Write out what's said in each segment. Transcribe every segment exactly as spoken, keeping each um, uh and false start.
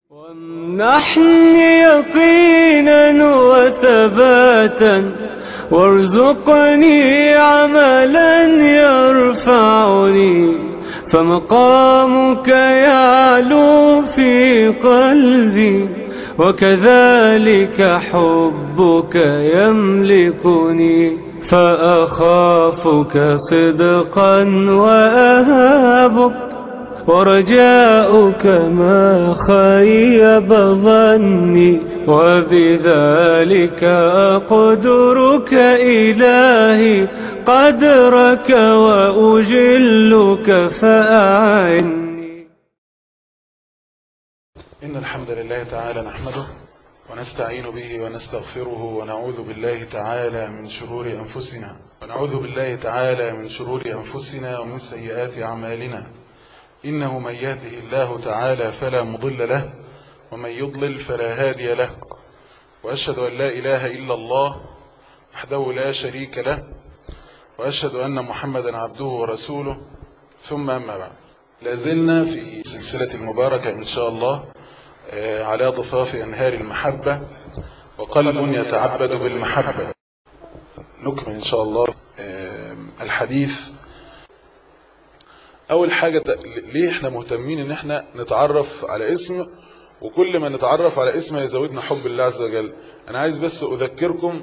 وامنحني يقينا وثباتا وارزقني عملا يرفعني فمقامك يعلو في قلبي وكذلك حبك يملكني فأخافك صدقا وأهابك ورجاؤك ما خيب ظني وبذلك أقدرك إلهي قدرك وأجلك فأعني. إن الحمد لله تعالى نحمده ونستعين به ونستغفره ونعوذ بالله تعالى من شرور أنفسنا ونعوذ بالله تعالى من شرور أنفسنا ومن سيئات أعمالنا. إنه من يهده الله تعالى فلا مضل له ومن يضلل فلا هادي له، وأشهد أن لا إله إلا الله وحده لا شريك له، وأشهد أن محمدا عبده ورسوله، ثم أما بعد. لازلنا في سلسلة المباركة إن شاء الله على ضفاف أنهار المحبة وقلب يتعبد بالمحبة. نكمل إن شاء الله الحديث. أول حاجة، ليه احنا مهتمين ان احنا نتعرف على اسم، وكل ما نتعرف على اسم يزودنا حب الله عز وجل. أنا عايز بس أذكركم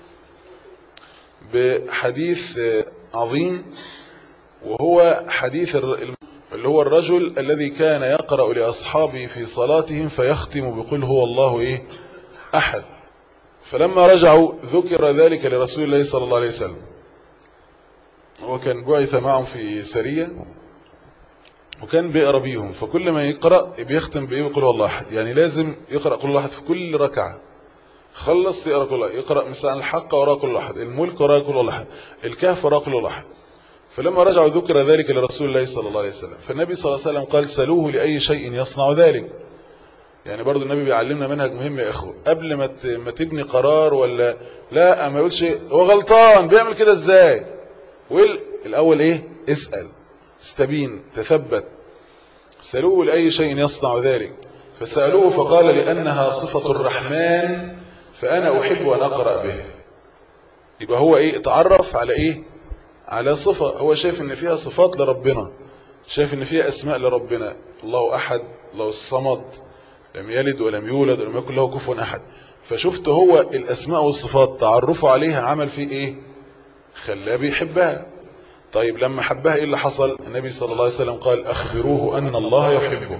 بحديث عظيم، وهو حديث اللي هو الرجل الذي كان يقرأ لأصحابه في صلاتهم فيختم بقول هو الله إيه أحد. فلما رجعوا ذكر ذلك لرسول الله صلى الله عليه وسلم، هو كان بعث معهم في سرية وكان بيقرأ بيهم، فكل ما يقرأ بيختم بإيه بقول هو الله أحد. يعني لازم يقرأ قول الله أحد في كل ركعة، خلص يقرأ قول الله، يقرأ مثلا الحق وراء قول الله أحد، الملك وراء قول الله أحد، الكهف وراء قول الله أحد. فلما رجعوا ذكر ذلك لرسول الله صلى الله عليه وسلم، فالنبي صلى الله عليه وسلم قال سلوه لأي شيء يصنع ذلك. يعني برضو النبي بيعلمنا منهج مهم يا إخوة، قبل ما ما تبني قرار ولا لا ما يقولش هو غلطان بيعمل كده ازاي، والأول ايه اسأل، استبين، تثبت. سألوه لأي شيء يصنع ذلك، فسألوه فقال لأنها صفة الرحمن فأنا أحب أن أقرأ به. يبقى هو ايه اتعرف على ايه، على صفة هو شايف ان فيها صفات لربنا، شايف ان فيها اسماء لربنا، الله أحد، الله الصمد، لم يلد ولم يولد ولم يكن له كفوا أحد. فشفت هو الأسماء والصفات تعرفه عليها عمل فيه ايه، خلاه بيحبها. طيب لما حبها ايه اللي حصل؟ النبي صلى الله عليه وسلم قال اخبروه ان الله يحبه.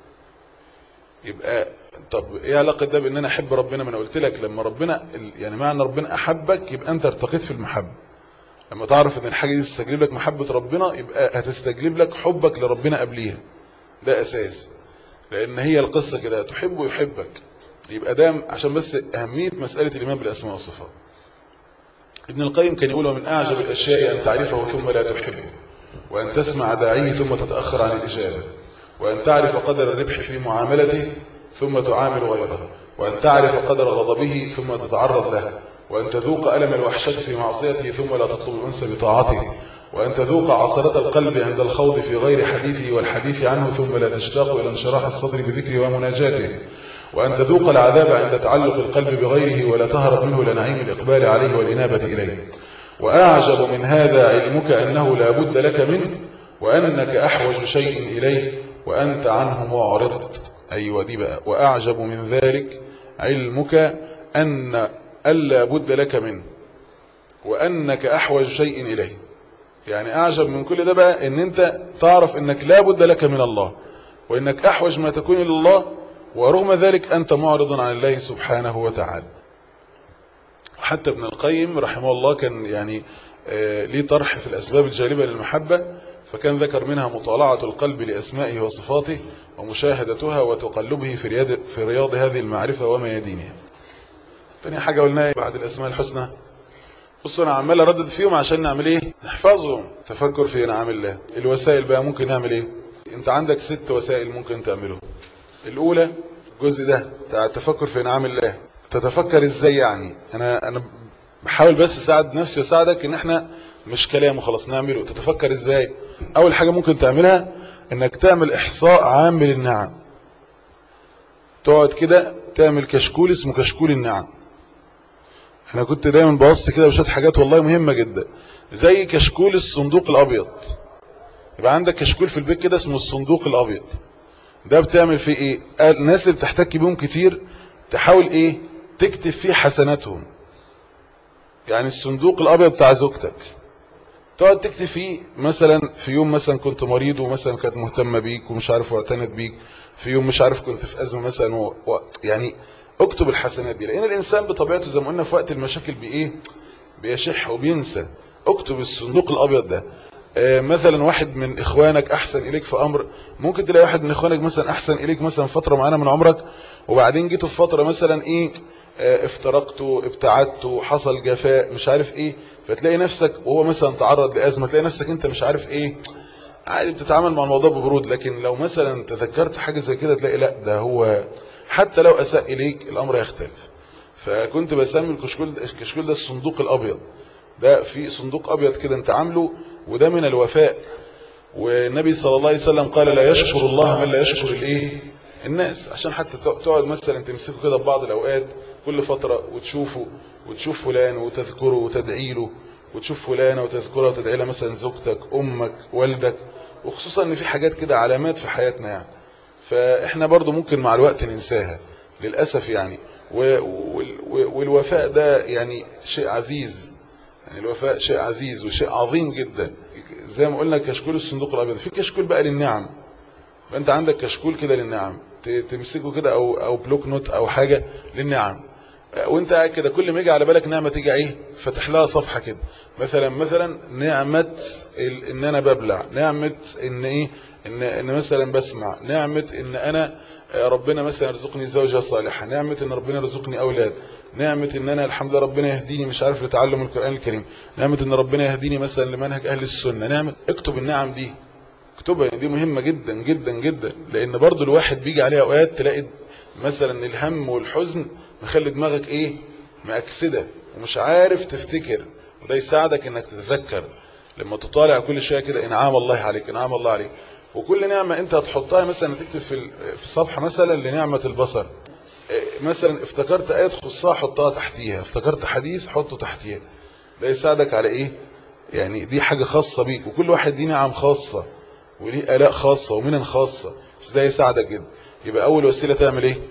يبقى طب ايه علاقة ده بان انا احب ربنا؟ ما انا قلت لك لما ربنا يعني معنى ربنا احبك يبقى انت ارتقيت في المحبة. لما تعرف ان الحاجة دي تستجلب لك محبة ربنا يبقى هتستجلب لك حبك لربنا قبليها. ده اساس، لان هي القصة كده، تحبه يحبك. يبقى ده عشان بس اهمية مسألة الايمان بالاسماء والصفات. ابن القيم كان يقول من أعجب الأشياء أن تعرفه ثم لا تحبه، وأن تسمع داعيه ثم تتأخر عن الإجابة، وأن تعرف قدر الربح في معاملته ثم تعامل غيره، وأن تعرف قدر غضبه ثم تتعرض له، وأن تذوق ألم الوحشة في معصيته ثم لا تطلب الأنس بطاعته، وأن تذوق عصرة القلب عند الخوض في غير حديثه والحديث عنه ثم لا تشتاق إلى انشراح الصدر بذكره ومناجاته، وأن تذوق العذاب عند تعلق القلب بغيره ولا تهرب منه لنعيم الإقبال عليه والإنابة إليه. وأعجب من هذا علمك أنه لا بد لك منه، وأنك أحوج شيء إليه وأنت عنه معرض. أيوة دي بقى، وأعجب من ذلك علمك أن ألا بد لك منه وأنك أحوج شيء إليه. يعني أعجب من كل ده بقى أن أنت تعرف أنك لا بد لك من الله، وأنك أحوج ما تكون إلى الله، ورغم ذلك أنت معرض عن الله سبحانه وتعالى. حتى ابن القيم رحمه الله كان يعني آه ليه طرح في الأسباب الجالبة للمحبة، فكان ذكر منها مطالعة القلب لأسمائه وصفاته ومشاهدتها وتقلبه في رياض, في رياض هذه المعرفة وميادينها. تاني حاجة قلناها بعد الأسماء الحسنى، بصوا أنا عمال أردد فيهم عشان نعمل إيه، نحفظهم، تفكر في نعم الله. الوسائل بقى ممكن نعمل إيه؟ أنت عندك ست وسائل ممكن تعملهم. الأولى الجزء ده بتاع التفكر في نعم الله، تتفكر ازاي. يعني انا انا بحاول بس اساعد نفسي واساعدك ان احنا مش كلام وخلاص، نعمله. تتفكر ازاي؟ اول حاجة ممكن تعملها انك تعمل احصاء عام للنعم. تقعد كده تعمل كشكول اسمه كشكول النعم. انا كنت دايما بوصي كده بشويه حاجات والله مهمه جدا، زي كشكول الصندوق الابيض. يبقى عندك كشكول في البيت كده اسمه الصندوق الابيض. ده بتعمل فيه ايه؟ الناس اللي بتحتك بيهم كتير تحاول ايه؟ تكتب فيه حسناتهم. يعني الصندوق الابيض بتاع زوجتك تقعد تكتب فيه مثلا في يوم مثلا كنت مريض ومثلا كانت مهتمه بيك ومش عارف واعتنت بيك، في يوم مش عارف كنت في ازمه مثلا و... و... يعني اكتب الحسنات دي، لان الانسان بطبيعته زي ما قلنا في وقت المشاكل بايه؟ بيشح وبينسى. اكتب الصندوق الابيض ده. آه مثلا واحد من اخوانك احسن اليك في امر، ممكن تلاقي واحد من اخوانك مثلا احسن اليك مثلا فتره معينه من عمرك، وبعدين جيتوا في فتره مثلا ايه؟ آه افترقتوا، ابتعدتوا، حصل جفاء مش عارف ايه، فتلاقي نفسك وهو مثلا تعرض لازمه تلاقي نفسك انت مش عارف ايه، عادي بتتعامل مع الموضوع ببرود. لكن لو مثلا تذكرت حاجه زي كده تلاقي لا ده هو حتى لو اساء اليك الامر يختلف. فكنت بسمي الكشكول الكشكول ده الصندوق الابيض. ده في صندوق ابيض كده انت عامله، وده من الوفاء. والنبي صلى الله عليه وسلم قال لا يشكر الله من لا يشكر الايه؟ الناس. عشان حتى تقعد مثلا تمسكه كده ببعض الاوقات كل فتره وتشوفه وتشوف فلان وتذكره وتدعي له، وتشوف فلانه وتذكرها وتدعي لها مثلا زوجتك، امك، والدك. وخصوصا ان في حاجات كده علامات في حياتنا يعني فاحنا برضو ممكن مع الوقت ننساها للاسف يعني. والوفاء ده يعني شيء عزيز، يعني الوفاء شيء عزيز وشيء عظيم جدا. زي ما قلنا كشكول الصندوق الابيض، في كشكول بقى للنعم. فانت عندك كشكول كده للنعم تمسكه كده او او بلوك نوت او حاجه للنعم، وانت قاعد كده كل ما يجي على بالك نعمه تيجي ايه؟ فتح لها صفحه كده. مثلا مثلا نعمه ان انا ببلع، نعمه ان ايه؟ ان ان مثلا بسمع، نعمه ان انا ربنا مثلا يرزقني زوجة صالحة، نعمة ان ربنا يرزقني اولاد، نعمة ان انا الحمد لله ربنا يهديني مش عارف لتعلم القرآن الكريم، نعمة ان ربنا يهديني مثلا لمنهج اهل السنة، نعمة. اكتب النعم دي، اكتبها، دي مهمة جدا جدا جدا. لان برضو الواحد بيجي عليه اوقات تلاقي مثلا الهم والحزن مخلي دماغك ايه؟ مأكسدة ومش عارف تفتكر، وده يساعدك انك تتذكر لما تطالع كل شوية كده انعام الله عليك، انعام الله عليك. وكل نعمة انت هتحطها مثلا تكتب في في صفحة مثلا لنعمة البصر، مثلا افتكرت آية تخصها حطها تحتيها، افتكرت حديث حطه تحتيها. ده يساعدك على ايه؟ يعني دي حاجة خاصة بيك، وكل واحد دي نعم خاصة وليه آلاء خاصة ومنن خاصة، بس ده يساعدك جدا. يبقى اول وسيلة تعمل ايه؟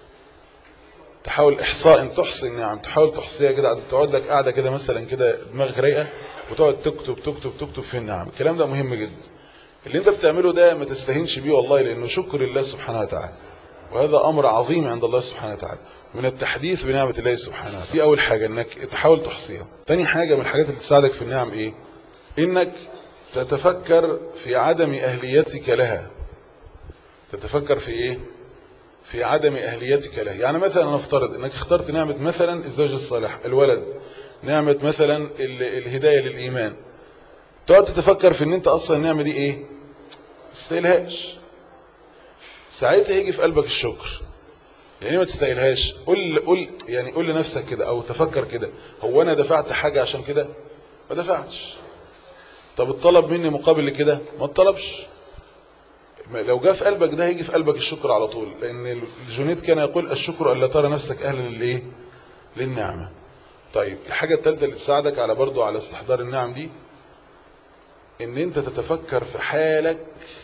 تحاول احصاء، ان تحصي النعم تحاول تحصيها كده، تقعد لك قاعدة كده مثلا كده دماغك رايقة وتقعد تكتب تكتب تكتب في النعم. الكلام ده مهم جدا. اللي انت بتعمله ده ما تستهينش بيه والله، لانه شكر لله سبحانه وتعالى، وهذا امر عظيم عند الله سبحانه وتعالى من التحديث بنعمة الله سبحانه وتعالى. دي اول حاجة انك تحاول تحصيها. تاني حاجة من الحاجات اللي تساعدك في النعم ايه؟ انك تتفكر في عدم اهليتك لها. تتفكر في ايه؟ في عدم اهليتك لها. يعني مثلا نفترض انك اخترت نعمة مثلا الزوج الصالح، الولد، نعمة مثلا الهداية للايمان، تقعد تتفكر في ان انت اصلا النعمة دي ايه؟ تستاهلهاش. ساعتها يجي في قلبك الشكر. يعني ما تستاهلهاش، قول قول يعني قول لنفسك كده او تفكر كده، هو انا دفعت حاجة عشان كده؟ ما دفعتش. طب الطلب مني مقابل لكده؟ ما اتطلبش. لو جاء في قلبك ده هيجي في قلبك الشكر على طول، لان الجنيد كان يقول الشكر الا ترى نفسك اهلا للايه؟ للنعمة. طيب الحاجة الثالثة اللي تساعدك على برضو على استحضار النعم دي، ان انت تتفكر في حالك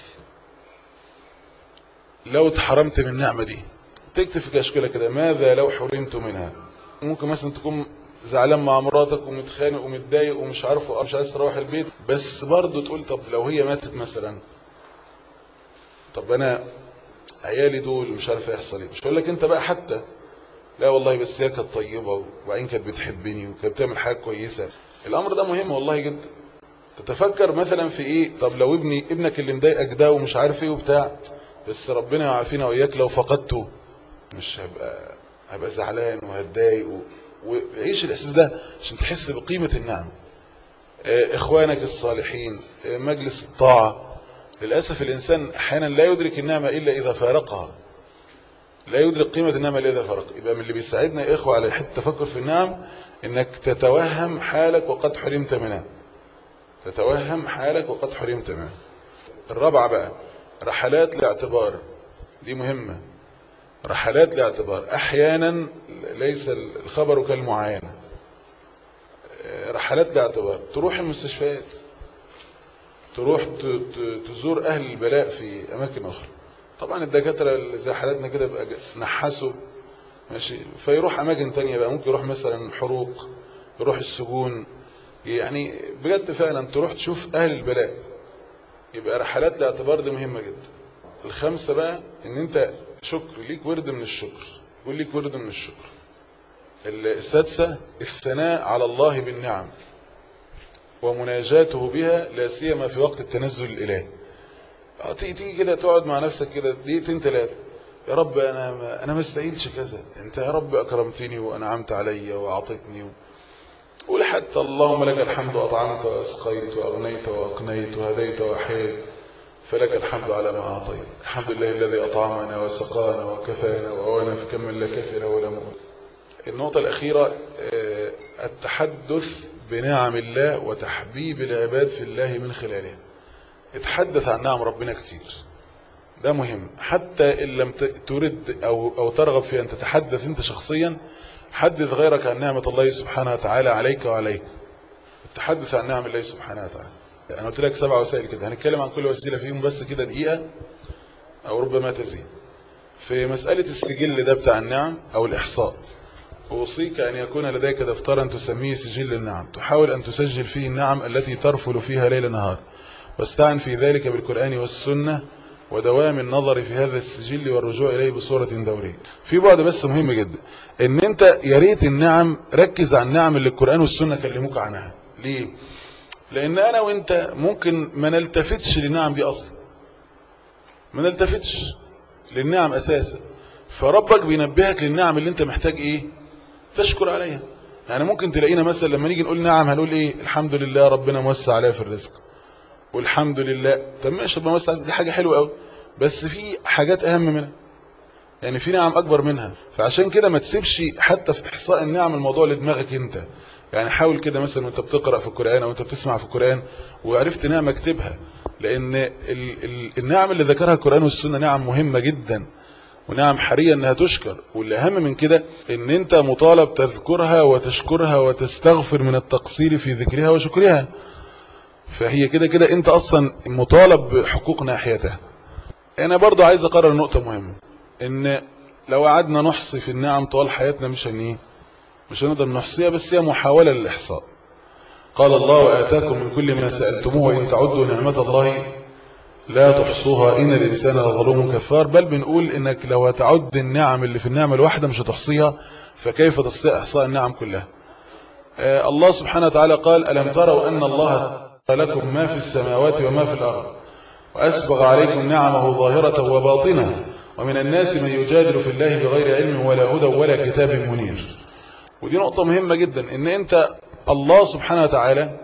لو اتحرمت من النعمة دي. تكتب في كشكلة كده ماذا لو حرمت منها. ممكن مثلا تكون زعلان مع مراتك ومتخانق ومتضايق ومش عارف مش عايز تروح البيت، بس برضه تقول طب لو هي ماتت مثلا، طب انا عيالي دول مش عارف هيحصل ايه. مش هقول لك انت بقى حتى لا والله بس هي كانت طيبه وبعدين كانت بتحبني وكانت بتعمل حاجه كويسه. الامر ده مهم والله جدا. تتفكر مثلا في ايه؟ طب لو ابني ابنك اللي مضايقك ده ومش عارف ايه وبتاع، بس ربنا يعافينا واياك لو فقدته مش هبقى هبقى زعلان وهتضايق و... وعيش الاحساس ده عشان تحس بقيمه النعمه. اخوانك الصالحين، مجلس الطاعه. للاسف الانسان احيانا لا يدرك النعمه الا اذا فارقها، لا يدرك قيمه النعمه الا اذا فارقها. يبقى من اللي بيساعدنا يا اخوه على حته التفكر في النعم انك تتوهم حالك وقد حرمت منها. تتوهم حالك وقد حرمت منها. الرابعه بقى رحلات الاعتبار، دي مهمه. رحلات لاعتبار. احيانا ليس الخبر كالمعاينة، رحلات لاعتبار. تروح المستشفيات، تروح تزور اهل البلاء في اماكن اخرى. طبعا الدكاترة زي حالاتنا كده بقى نحسوا ماشي، فيروح اماكن تانية بقى، ممكن يروح مثلا حروق، يروح السجون، يعني بجد فعلا تروح تشوف اهل البلاء. يبقى رحلات الاعتبار دي مهمة جدا. الخمسة بقى ان انت شكر، ليك ورد من الشكر، يقول ليك ورد من الشكر. السادسة الثناء على الله بالنعم ومناجاته بها، لا سيما في وقت التنزل الالهي. تيجي كده تقعد مع نفسك كده دقيقتين ثلاثة، يا رب انا ما انا ما استاهلش كذا، انت يا رب اكرمتني وانعمت علي واعطيتني، قول حتى اللهم لك الحمد اطعمت واسقيت واغنيت واقنيت وهديت واحييت، فلك الحمد على ما اعطيت، الحمد لله الذي اطعمنا وسقانا وكفانا واوانا في كم لا كفنا ولا مؤمن. النقطة الأخيرة التحدث بنعم الله وتحبيب العباد في الله من خلالها. اتحدث عن نعم ربنا كتير، ده مهم. حتى إن لم ترد أو, أو ترغب في أن تتحدث أنت شخصيا، حدث غيرك عن نعمة الله سبحانه وتعالى عليك وعليك. التحدث عن نعم الله سبحانه وتعالى. أنا قلت لك سبع وسائل كده، هنتكلم عن كل وسيلة فيهم بس كده دقيقة أو ربما تزيد. في مسألة السجل ده بتاع النعم أو الإحصاء، أوصيك أن يكون لديك دفترا تسميه سجل النعم، تحاول أن تسجل فيه النعم التي ترفل فيها ليل نهار، واستعن في ذلك بالقرآن والسنة ودوام النظر في هذا السجل والرجوع إليه بصورة دورية. في بعد بس مهم جدا، ان انت يا ريت النعم ركز على النعم اللي القرآن والسنة كلموك عنها. ليه؟ لأن أنا وانت ممكن ما نلتفتش للنعم دي أصلا، ما نلتفتش للنعم أساسا، فربك بينبهك للنعم اللي انت محتاج ايه؟ تشكر عليها. يعني ممكن تلاقينا مثلا لما نيجي نقول نعم هنقول ايه؟ الحمد لله ربنا موسع عليا في الرزق، والحمد لله. طب ماشي، ربنا موسع، دي حاجة حلوة قوي، بس في حاجات اهم منها، يعني في نعم اكبر منها. فعشان كده ما تسيبش حتى في احصاء النعم الموضوع لدماغك انت. يعني حاول كده مثلا وانت بتقرأ في القرآن او انت بتسمع في القرآن وعرفت نعمة اكتبها، لان ال ال النعم اللي ذكرها القرآن والسنة نعم مهمة جدا، ونعم حرية انها تشكر. واللي اهم من كده ان انت مطالب تذكرها وتشكرها وتستغفر من التقصير في ذكرها وشكرها. فهي كده كده انت اصلا مطالب بحقوق ناحيتها. انا برضو عايز اقرر نقطة مهمة، ان لو قعدنا نحصي في النعم طوال حياتنا مش هنيه مش هنقدر نحصيها، بس هي محاولة للإحصاء. قال الله وآتاكم من كل ما سألتموه وإن تعدوا نعمة الله لا تحصوها إن الإنسان لظلوم كفار. بل بنقول إنك لو هتعد النعم اللي في النعمة الواحدة مش هتحصيها، فكيف تستطيع إحصاء النعم كلها؟ آه الله سبحانه وتعالى قال ألم تروا أن الله لكم ما في السماوات وما في الأرض وأسبغ عليكم نعمه ظاهرة وباطنة ومن الناس من يجادل في الله بغير علم ولا هدى ولا كتاب منير. ودي نقطة مهمة جدا، ان انت الله سبحانه وتعالى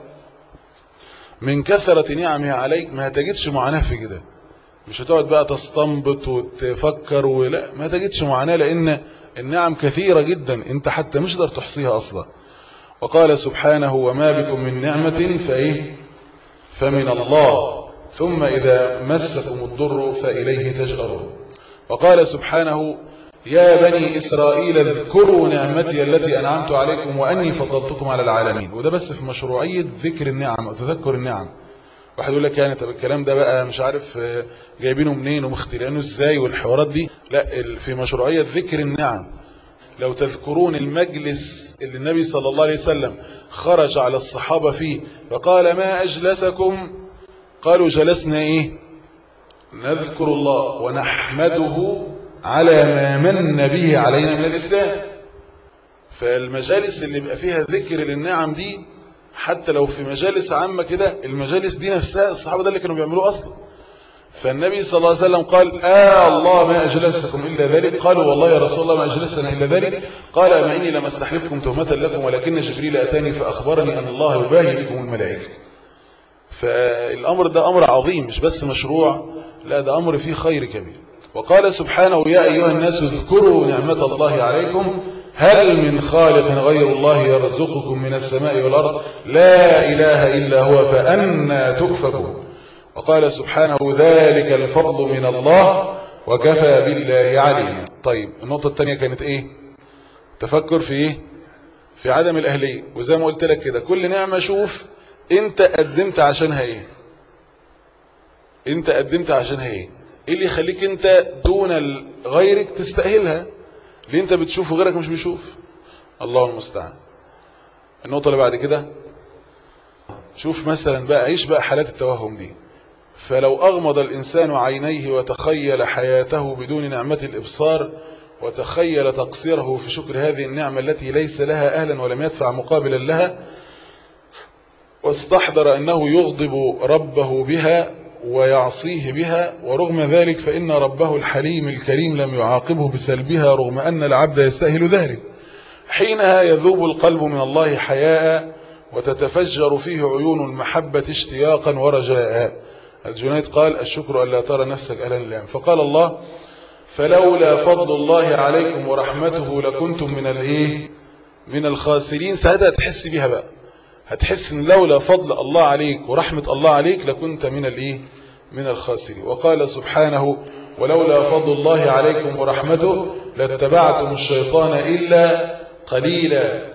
من كثرة نعمه عليك ما هتجدش معاناة في كده. مش هتقعد بقى تستنبط وتفكر ولا، ما هتجدش معاناة، لان النعم كثيرة جدا انت حتى مش قادر تحصيها اصلا. وقال سبحانه وما بكم من نعمة فايه فمن الله ثم اذا مسكم الضر فإليه تجأرون. وقال سبحانه يا بني إسرائيل اذكروا نعمتي التي أنعمت عليكم وأني فضلتكم على العالمين. وده بس في مشروعية ذكر النعم أو تذكر النعم. واحد يقول لك يعني طب الكلام ده بقى مش عارف جايبينه منين ومخترعينه ازاي والحوارات دي. لا، في مشروعية ذكر النعم. لو تذكرون المجلس اللي النبي صلى الله عليه وسلم خرج على الصحابة فيه فقال ما أجلسكم؟ قالوا جلسنا ايه؟ نذكر الله ونحمده على ما من به علينا من الإسلام. فالمجالس اللي بقى فيها ذكر للنعم دي، حتى لو في مجالس عامة كده، المجالس دي نفسها الصحابة ده اللي كانوا بيعملوه أصلا. فالنبي صلى الله عليه وسلم قال آه الله ما أجلسكم إلا ذلك. قالوا والله يا رسول الله ما أجلسنا إلا ذلك. قال أما إني لم أستحلفكم تهمة لكم ولكن جبريل أتاني فأخبرني أن الله يباهي بكم الملائكة. فالأمر ده أمر عظيم، مش بس مشروع، لا ده أمر فيه خير كبير. وقال سبحانه يا أيها الناس اذكروا نعمة الله عليكم هل من خالق غير الله يرزقكم من السماء والأرض لا إله إلا هو فأنى تؤفكون. وقال سبحانه ذلك الفضل من الله وكفى بالله عليما. طيب النقطة الثانية كانت ايه؟ تفكر في ايه؟ في عدم الأهلية. وزي ما قلت لك كده كل نعمة شوف انت قدمت عشانها ايه، انت قدمت عشانها ايه، ايه اللي يخليك انت دون غيرك تستأهلها، اللي انت بتشوفه غيرك مش بيشوف. الله المستعان. النقطة اللي بعد كده شوف مثلا بقى، عيش بقى حالات التوهم دي. فلو أغمض الإنسان عينيه وتخيل حياته بدون نعمة الإبصار وتخيل تقصيره في شكر هذه النعمة التي ليس لها أهلا ولم يدفع مقابلا لها، واستحضر أنه يغضب ربه بها ويعصيه بها، ورغم ذلك فإن ربه الحليم الكريم لم يعاقبه بسلبها رغم أن العبد يستاهل ذلك، حينها يذوب القلب من الله حياء وتتفجر فيه عيون المحبة اشتياقا ورجاء. الجنيد قال الشكر أن لا ترى نفسك أهلا لله. فقال الله فلولا فضل الله عليكم ورحمته لكنتم من الايه من الخاسرين. ساعتها هتحس بيها بقى، هتحس ان لولا فضل الله عليك ورحمة الله عليك لكنت من الايه من الخاسرين. وقال سبحانه ولولا فضل الله عليكم ورحمته لاتبعتم الشيطان إلا قليلا.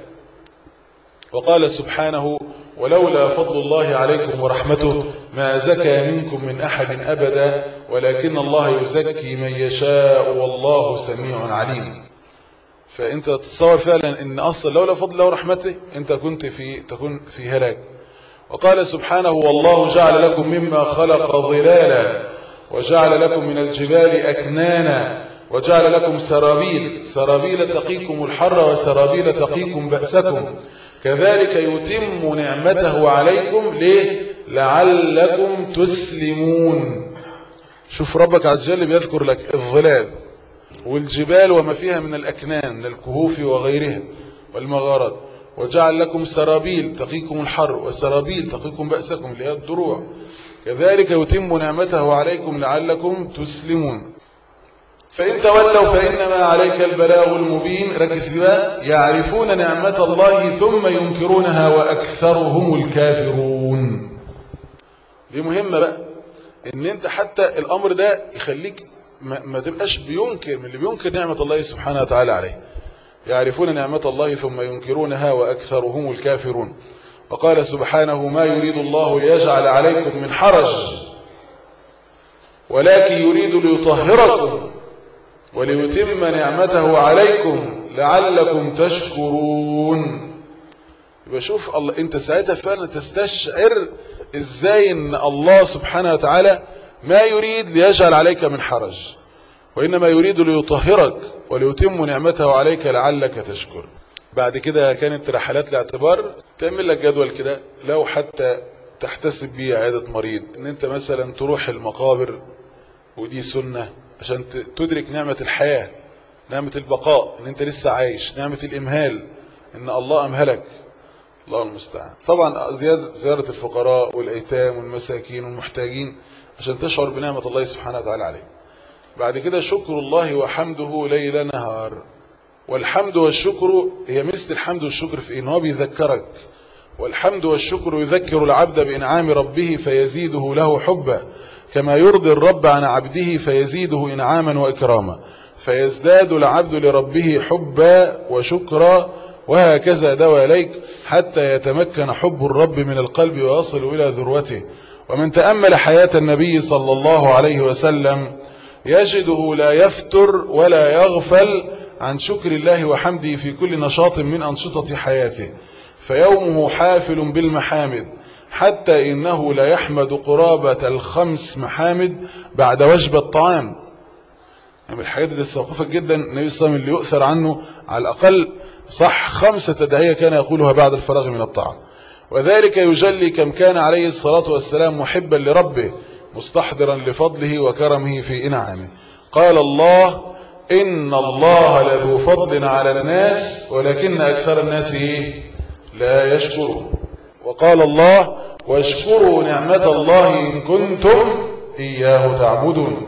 وقال سبحانه ولولا فضل الله عليكم ورحمته ما زكى منكم من أحد أبدا ولكن الله يزكي من يشاء والله سميع عليم. فأنت تتصور فعلا أن أصلا لولا فضل الله ورحمته أنت كنت في تكون في هلاك. وقال سبحانه والله جعل لكم مما خلق ظلالا وجعل لكم من الجبال أكنانا وجعل لكم سرابيل سرابيل تقيكم الحر وسرابيل تقيكم بأسكم كذلك يتم نعمته عليكم ليه لعلكم تسلمون. شوف ربك عز وجل بيذكر لك الظلال والجبال وما فيها من الأكنان من الكهوف وغيرها والمغارات، وجعل لكم سرابيل تقيكم الحر وسرابيل تقيكم بأسكم اللي هي الدروع، كذلك يتم نعمته عليكم لعلكم تسلمون. فإن تولوا فإنما عليك البلاغ المبين. ركز بقى يعرفون نعمة الله ثم ينكرونها وأكثرهم الكافرون. دي مهمة بقى ان انت حتى الامر ده يخليك ما, ما تبقاش بينكر من اللي بينكر نعمة الله سبحانه وتعالى عليه. يعرفون نعمة الله ثم ينكرونها وأكثرهم الكافرون. وقال سبحانه ما يريد الله ليجعل عليكم من حرج ولكن يريد ليطهركم وليتم نعمته عليكم لعلكم تشكرون. يبقى شوف الله انت ساعتها فعلا تستشعر ازاي ان الله سبحانه وتعالى ما يريد ليجعل عليك من حرج وانما يريد ليطهرك وليتم نعمته عليك لعلك تشكر. بعد كده كانت رحلات الاعتبار تعمل لك جدول كده لو حتى تحتسب بيه عيادة مريض، ان انت مثلا تروح المقابر ودي سنة عشان تدرك نعمة الحياة، نعمة البقاء ان انت لسه عايش، نعمة الامهال ان الله امهلك. الله المستعان. طبعا زيارة الفقراء والايتام والمساكين والمحتاجين عشان تشعر بنعمة الله سبحانه وتعالى عليك. بعد كده شكر الله وحمده ليل نهار. والحمد والشكر هي مثل الحمد والشكر في ان هو بيذكرك، والحمد والشكر يذكر العبد بإنعام ربه فيزيده له حبا كما يرضي الرب عن عبده فيزيده إنعاما وإكراما، فيزداد العبد لربه حبا وشكرا وهكذا دواليك حتى يتمكن حب الرب من القلب ويصل إلى ذروته. ومن تأمل حياة النبي صلى الله عليه وسلم يجده لا يفتر ولا يغفل عن شكر الله وحمده في كل نشاط من أنشطة حياته، فيومه حافل بالمحامد حتى إنه لا يحمد قرابة الخمس محامد بعد وجبة الطعام. يعني الحاجات اللي استوقفت جدا النبي صلى الله عليه وسلم اللي يؤثر عنه على الأقل صح خمسة تدعية كان يقولها بعد الفراغ من الطعام، وذلك يجلي كم كان عليه الصلاة والسلام محبا لربه مستحضرا لفضله وكرمه في إنعامه. قال الله إن الله لذو فضل على الناس ولكن أكثر الناس لا يشكرون. وقال الله واشكروا نعمة الله إن كنتم إياه تعبدون.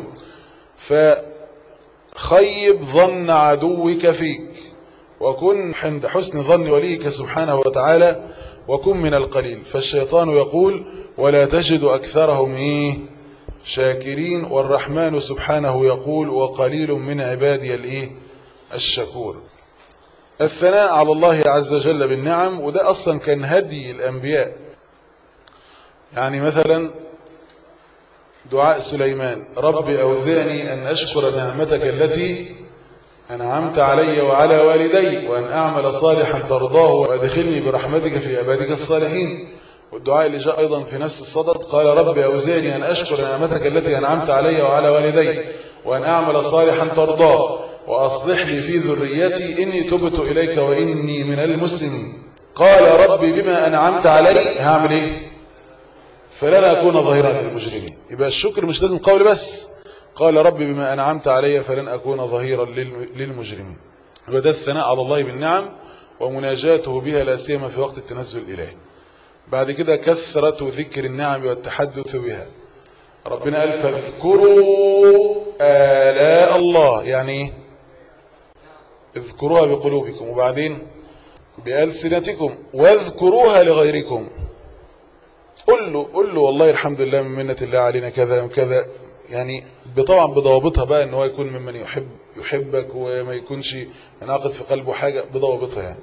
فخيب ظن عدوك فيك وكن عند حسن ظن وليك سبحانه وتعالى وكن من القليل. فالشيطان يقول ولا تجد أكثرهم إيه شاكرين، والرحمن سبحانه يقول وقليل من عبادي الايه الشكور. الثناء على الله عز وجل بالنعم، وده أصلا كان هدي الأنبياء. يعني مثلا دعاء سليمان: رب أوزعني أن أشكر نعمتك التي أنعمت علي وعلى والدي وأن أعمل صالحا ترضاه وأدخلني برحمتك في عبادك الصالحين. والدعاء اللي جاء أيضا في نفس الصدد قال: رب أوزعني أن أشكر نعمتك التي أنعمت علي وعلى والدي وأن أعمل صالحا ترضاه وأصلح لي في ذريتي إني تبت إليك وإني من المسلمين. قال: ربي بما أنعمت علي هعمل إيه؟ فلن أكون ظهيرا للمجرمين. يبقى الشكر مش لازم قول بس، قال: ربي بما أنعمت علي فلن أكون ظهيرا للمجرمين. وده الثناء على الله بالنعم ومناجاته بها لا سيما في وقت التنزل الإلهي. بعد كده كثرة ذكر النعم والتحدث بها. ربنا قال: فاذكروا آلاء الله، يعني اذكروها بقلوبكم وبعدين بألسنتكم واذكروها لغيركم. قل له قل له والله الحمد لله من منة الله علينا كذا وكذا، يعني طبعا بضوابطها بقى ان هو يكون ممن يحب يحبك وما يكونش ينعقد في قلبه حاجة بضوابطها يعني.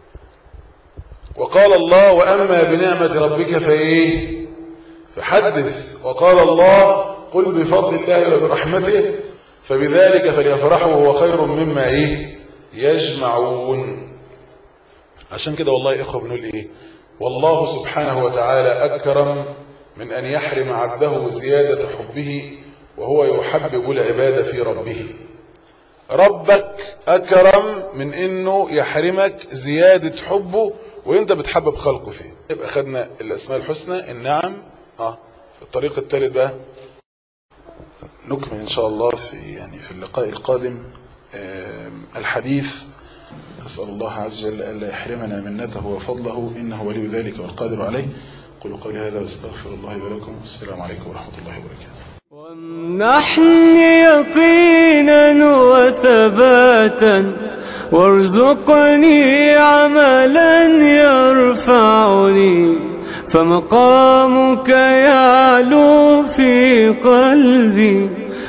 وقال الله: وأما بنعمة ربك فإيه فحدث. وقال الله: قل بفضل الله وبرحمته فبذلك فليفرحوا هو خير مما ايه يجمعون. عشان كده والله يا اخوه بنقول ايه، والله سبحانه وتعالى أكرم من أن يحرم عبده زيادة حبه وهو يحبب العباد في ربه. ربك أكرم من أنه يحرمك زيادة حبه وانت بتحبب خلقه فيه. يبقى خدنا الأسماء الحسنى، النعم. اه في الطريق الثالث بقى نكمل إن شاء الله في يعني في اللقاء القادم الحديث. أسأل الله عز وجل ألا يحرمنا منته وفضله إنه ولي ذلك والقادر عليه. قولوا قولي هذا واستغفر الله ولكم. السلام عليكم ورحمة الله وبركاته. وامنحني يقينا وثباتا وارزقني عملا يرفعني، فمقامك يعلو في قلبي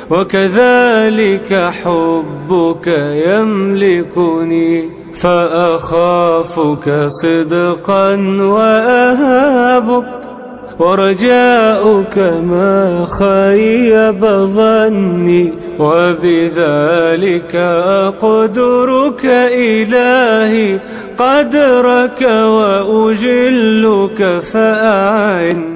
وكذلك حبك يملكني، فأخافك صدقا وأهابك ورجاؤك ما خيب ظني، وبذلك أقدرك إلهي قدرك وأجلك فأعني.